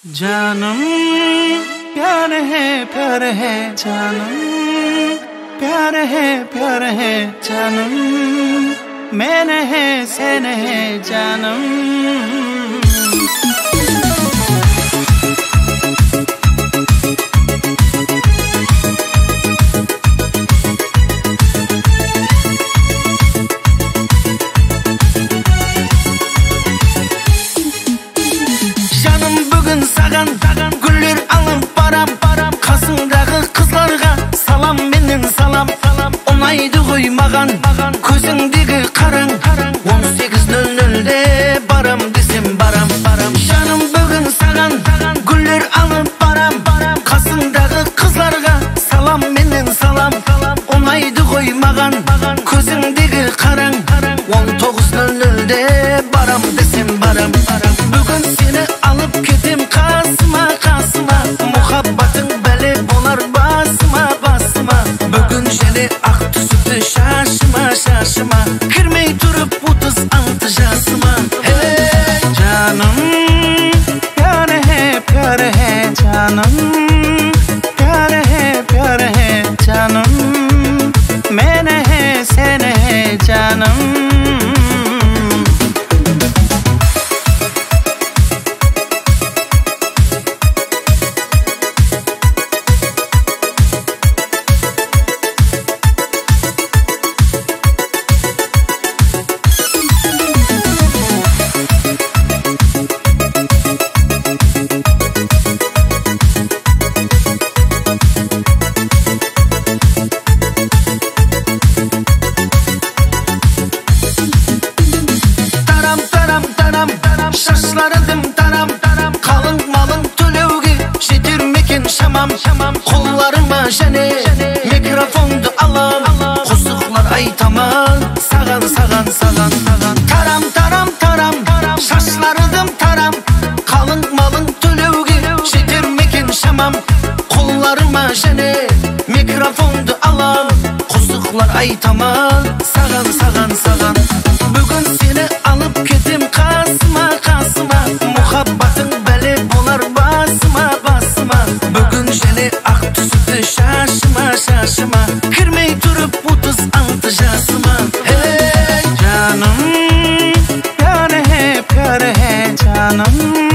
जानम प्यार है जानम प्यार है जानम मैंने है सैन है जानम Саған гүлдер алып барам қасыңдағы қызларға салам менен салам ұнайды ғой маған көзіңдегі қараң 18:00-де барам десем барам жаным бүгін саған гүлдер алып барам қасыңдағы қызларға салам менен салам ұнайды ғой маған көзіңдегі қараң 19:00-де барам десем барам бүгін сені алып кетем қасыма мұхаббатың бәле болар басыма бүгін және ақ түсіпті шашыма кірмей тұрып 36 жасыма жаным प्यार है जानम प्यार है जानम मैंने है सैन है जानम Шашларым тарам қалың малың төлеуге жетер мекен шамам қолдарыма және микрофонды алам қосықлар айтаман саған тарам шашларым тарам қалың малың төлеуге жетер мекен шамам қолдарыма және микрофонды алам қосықлар айтаман саған бүгін сені алып кетем қасыма мұхаббатың бәле болар басыма бүгін және ақ түсіпті шашыма кірмей тұрып 36 жасыма жаным प्यार है जानम